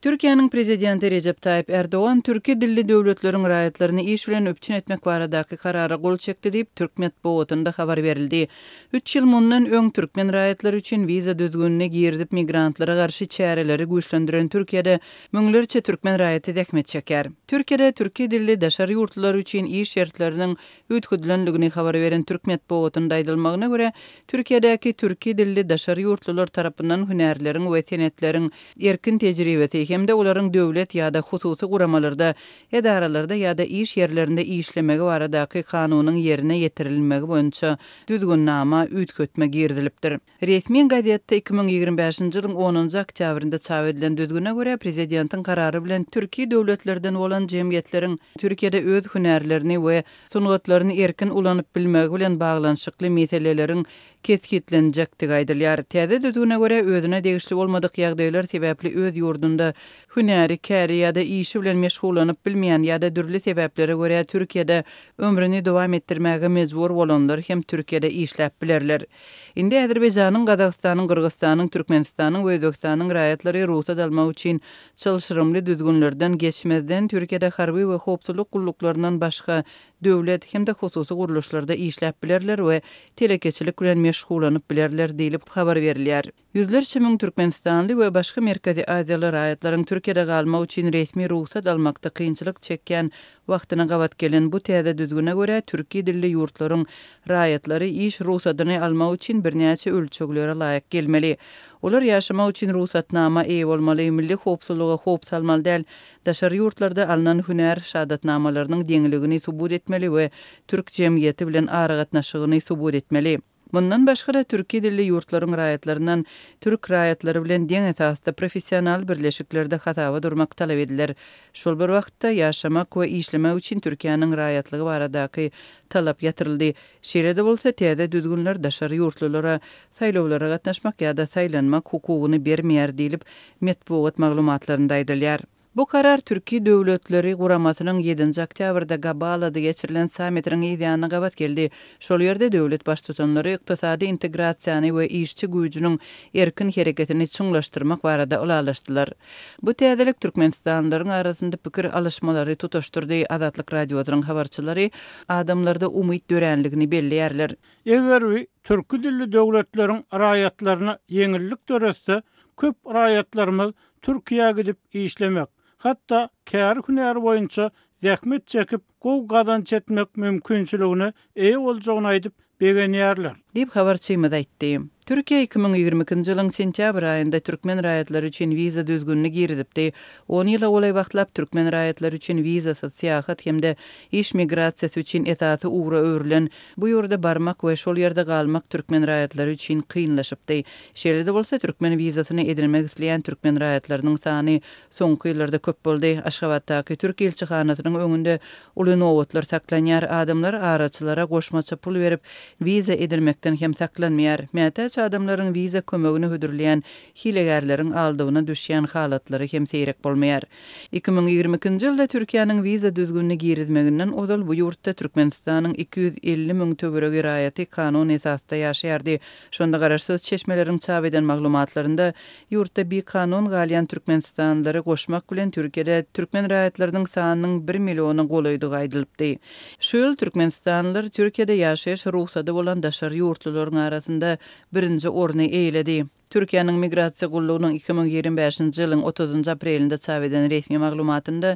Türkiýanyň prezidenti Recep Tayyip Erdoğan türki dilli döwletleriň raýatlaryny iş bilen öpçün etmek baradaky karara gol çekdi diýip Türk matbuatynda habar berildi. 3 ýyl mundan öň türkmen raýatlary üçin wiza düzgünine girdip migrantlara garşy çäreleri güýçlendiren Türkiýede müňlerçe türkmen raýaty dekmet çeker. Türkiýede türki dilli daşary ýurtlar üçin iş şertleriniň üýtgüdilenligini habar beren Türk matbuatynda aýdylmagyna görä, Türkiýedäki türki dilli daşary ýurtlar tarapyndan hünärleriň we senetleriň erkin tejribesi hem de olaryň döwlet ýa-da hususy guramalarda, edaralarda ýa-da iş ýerlerinde işlemegi baradaky kanunyň ýerine ýetirilmegi boýunça düzgünnama üýtgetme girdilipdir. Resmi gazetde 2025-nji ýylyň 10-njy oktýabrynda çap edilen düzgüne görä prezidentiň karary bilen türki döwletlerden bolan jemgyýetleriň Türkiýede öz hünärlerini we sungatlaryny erkin ulanyp bilmegi bilen baglanyşykly meseleleriň keskitlenjekdigi aýdylýar. Täze düzgüne görä özüne degişli bolmadyk ýagdaýlar sebäpli öz ýurdunda hünäri, käri ýa-da işi bilen meşgulanyp bilmeýän ýa-da dürli sebeplere görä Türkiýede ömrüni dowam etdirmäge mejbur bolanlar hem Türkiýede işläp bilerler. Indi Azerbaýjanyň, Gazagstanyň, Kyrgyzstanyň, Türkmenistanyň we Özbekistanyň raýatlary ruhsat almak üçin çalşyrymly düzgünlerden geçmezden Türkiýede harby we howpsuzlyk gulluklaryndan başga döwlet hem de hususy guruluşlarda işläp bilerler we telekeçilik bilen meşgulanyp bilerler diýilip habar berilýär. Yüzlerçe müň Türkmenistanly we başga Merkezi Aziýaly raýatlaryň Türkiýede galmak üçin resmi ruhsat almakda kynçylyk çekýän wagtyna gabat gelen bu täze düzgüne görä türki dilli ýurtlaryň raýatlary iş ruhsatyny almak üçin birnäçe ölçeklere laýyk gelmeli. Olar ýaşamak üçin ruhsatnama eýe bolmaly, milli howpsuzlyga howp salmaly däl, daşary ýurtlarda alynan hünär şahatnamalarynyň deňligini subut etmeli we türk jemgyýeti bilen ara gatnaşygyny subut etmeli. Bundan başga da türki dilli ýurtlaryň raýatlaryndan türk raýatlary bilen deň esasda professional birleşiklerde hatawa durmak talap ediler. Şol bir wagtda ýaşamak we işlemek üçin Türkiýanyň raýatlygy baradaky talap ýatyryldy. Şeýle bolsa täze düzgünler daşary ýurtlara saýlawlara gatnaşmak ýa-da saýlanmak hukugyny bermeýär diýilip matbuat maglumatlarynda aýdylýar. Bu karar Türki döwletleri guramasynyň 7-nji oktýabrda Gabalada geçirilen sammitiň ýygyna gabat geldi. Şol ýerde döwlet baş tutanlary ykdysady integrasiýany we işçi güýjüniň erkin hereketini çuňlaşdyrmak barada ulalaşdylar. Bu täzelik Türkmenistanlylaryň arasynda pikir alışmalary tutuşdurdy. Azatlyk radiosynyň habarçylary adamlarda umyt dörenligini belliýärler. Eger türki dilli döwletleriň raýatlaryna ýeňillik döresde köp raýatlarymyz Türkiýe gidip işlemek, hatta kär hünär boýunça zähmet çekip gow gazanç etmek mümkinçiligini eýe boljagyny aýdyp begenýärler. Dip habarçymyz aýtdy. Türkiýe 2022-nji ýylyň sentýabr aýynda türkmen raýatlary üçin wiza düzgünlüğüne girdipdi. 10 ýyla olay wagtlap türkmen raýatlary üçin wizasy seýahat hemde iş migrasiýasy üçin esasy ugra öwrilen bu ýurda barmak we şol ýerde galmak türkmen raýatlary üçin kynlaşypdy. Şeýle bolsa türkmen wizasyny edilmek isleýän türkmen raýatlarynyň sany soňky ýyllarda köp boldy. Aşgabatdaky türk elçihanasynyň öňünde uly nowatlar saklanýar, adamlar araçylara goşmaça pul berip wiza edilmekden hem saklanmaýar. Adamlaryň wiza kömegini hödürleýän hilegärleriň aldygyna düşýän halatlary hem seýrek bolmaýar. 2022-nji ýylda Türkiýanyň wiza düzgünlüğüne girizmeginden ozal bu ýurtda Türkmenistanyň 250 000 töweregi raýaty kanun esasda ýaşaýardy. Şonda garaşsyz çeşmeleriň çap eden maglumatlarynda ýurtda bir kanun galýan Türkmenistanlylary goşmak bilen Türkiýede türkmen raýatlarynyň sanynyň 1 milliony golaýdygy aýdylypdy. Şu ýyl Türkmenistanlylar Türkiýede ýaşaýyş ruhsaty bolan daşary ýurtlaryň arasynda birinji orny eýledi. Türkiýanyň migrasiýa gullugynyň 2025-nji ýylyň 30-njy aprelinde çap eden resmi maglumatynda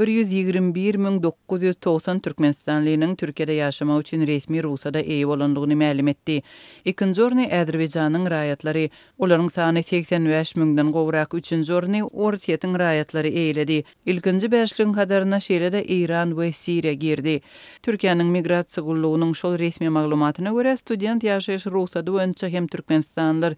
121.990 Türkmenistanlynyň Türkiýede ýaşamak üçin resmi ruhsata eýe bolanlygyny ma'lum etdi. Ikinji orny Azerbaýjanyň raýatlary, olaryň sany 85 000-den gowrak. Üçünji orny Orsiýetiň raýatlary eýledi. Ilkinji beşligiň kadaryna şeýle-de Iran we Siriýa girdi. Türkiýanyň migrasiýa gullugynyň şol resmi maglumatyna görä student ýaşaýyş ruhsaty boýunça hem Türkmenistanlylar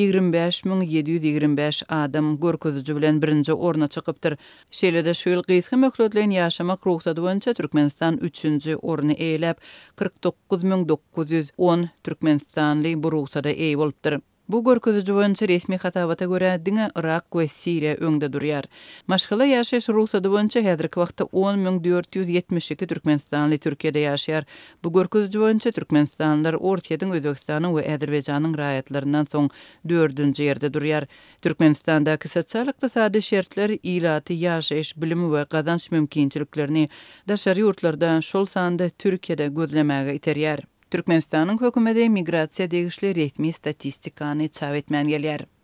25.725 adam görkezüji bilen birinji orna çykypdyr. Şeýle-de şu ýyl gysga möhletlen ýaşamak ruhsaty boýunça Türkmenistan 3-nji orny eýläp 49.910 Türkmenistanly bu ruhsata eýe bolupdyr. Bu görkeziji boýunça resmi hatabata görä diňe Irak we Siriýa öňde durýar. Maşgala ýaşaýyş ruhsady boýunça häzirki wagtda 10.472 türkmenistanly Türkiýede ýaşaýar. Bu görkeziji boýunça türkmenistanlylar Ortaýadyň, Özbekistanyň we Äzerbaýjanyň raýatlaryndan soň 4-nji ýerde durýar. Türkmenistandaky sosial-ykdysady şertler ilaty ýaşaýyş, bilimi we gazanç mümkinçiliklerini daşary ýurtlardan şol sanda Türkiýede gözlemäge iterýär. Türkmenistanyň hökümeti migrasiýa degişli resmi statistikany çap etmän gelýär.